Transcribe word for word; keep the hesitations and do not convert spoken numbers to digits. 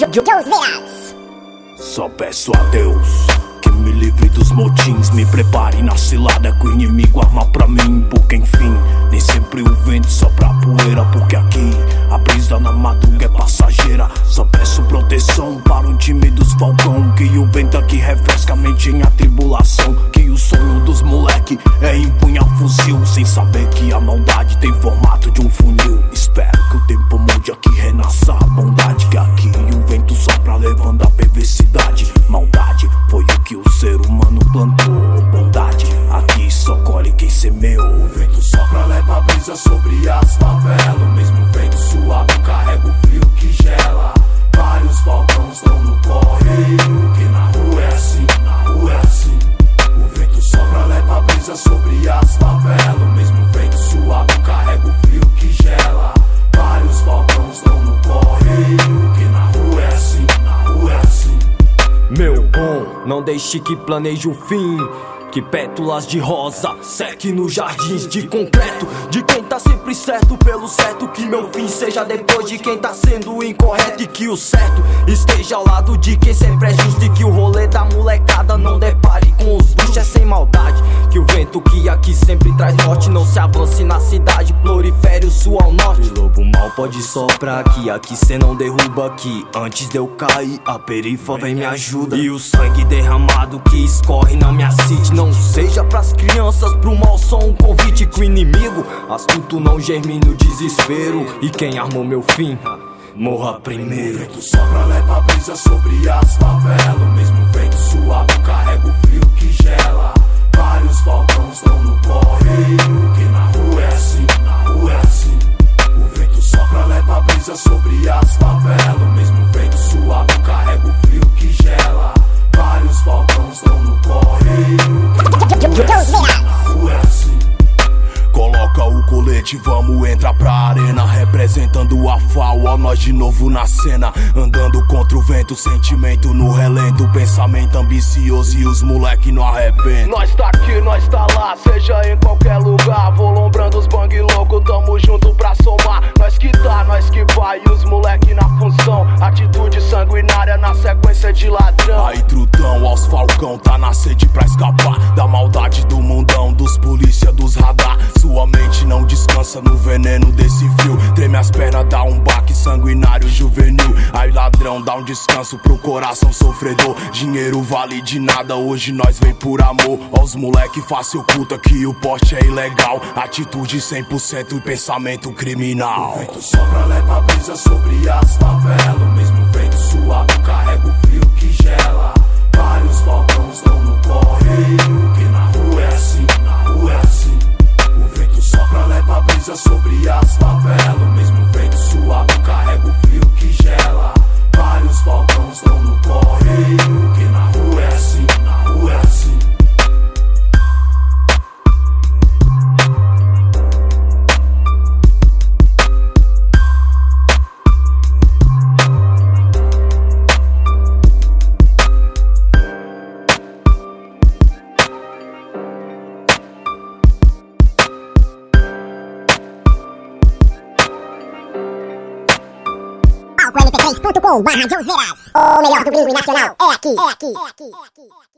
Josveras. Só peço a Deus que me livre dos motins, me prepare na cilada que o inimigo arma pra mim. Porque enfim, nem sempre o vento sopra a poeira, porque aqui a brisa na madruga é passageira. Só peço proteção para o time dos Falcão, que o vento aqui refresca a mente em atribulação. Que o sonho dos moleque é empunhar fuzil, sem saber que a maldade tem formato de um funil. Espero que o tempo mude, aqui renasça a bondade, que aqui o vento sopra levando a perversidade. Maldade foi o que o ser humano plantou, bondade aqui só colhe quem semeou. O vento sopra, leva a brisa sobre as favelas. O mesmo vento suave carrega o frio que gela. Vários falcões estão no correio, que na rua é assim, na rua é assim. O vento sopra, leva a brisa sobre as favelas. O mesmo vento suave carrega o frio que gela. Vários falcões estão no correio, que na rua é assim, na rua é assim. Meu bom, não deixe que planeje o fim, que pétalas de rosa seque nos jardins de concreto. De quem tá sempre certo pelo certo, que meu fim seja depois de quem tá sendo incorreto. E que o certo esteja ao lado de quem sempre é justo. E que o rolê da molecada não depare com os bichos. É sem maldade que o vento que aqui sempre traz morte não se avance na cidade, prolifere o sul ao norte. O lobo mal pode soprar aqui, aqui cê não derruba aqui. Antes de eu cair, a perifa vem me ajuda. E o sangue derramado que escorre na minha city não seja pras crianças, pro mal só um convite. Que o inimigo astuto não germine o desespero, e quem armou meu fim morra primeiro. O vento sopra, leva a brisa sobre as favelas. O mesmo vento suave carrega o frio que gela. Vários falcões estão no correio, que na rua é assim, na rua é assim. O vento sopra, leva a brisa sobre as favelas. O mesmo vento suave carrega o frio que gela. Vários falcões estão no correio, que na rua é assim, na rua é assim. Coloca o colete, vamos entrar pra arena, representando a F A U, ó, nós de novo na cena. Andando contra o vento, sentimento no relento, pensamento ambicioso e os moleque não arrebentam. Nós tá aqui, nós tá lá, seja em qualquer lugar. Vou lombrando os bang louco, tamo junto pra somar. Nós que tá, nós que vai, e os moleque na função. Atitude sanguinária na sequência de ladrão. Aí trutão, aos falcão, tá na sede pra escapar da maldade do mundão, dos polícia, dos radar. Sua mente não descansa no veneno desse fio. Treme as pernas, dá um baque sanguinário juvenil. Aí ladrão, dá um descanso pro coração sofredor. Dinheiro vale de nada, hoje nós vem por amor. Ó os moleque fácil oculta que o porte é ilegal. Atitude cem por cento e pensamento criminal. O vento sopra, leva a brisa sobre as favelas. O mesmo vento suave carrega o frio que gela. Vários falcões estão no correio, que na rua é assim, na rua é assim. O vento sopra, leva a brisa sobre as favelas. O mesmo vento suave carrega o frio que gela. Vários falcões estão no correio, que na rua é assim, na rua é assim. palco m p três ponto com barra Josveras. O melhor do gringo nacional é aqui, é aqui, é aqui, é aqui.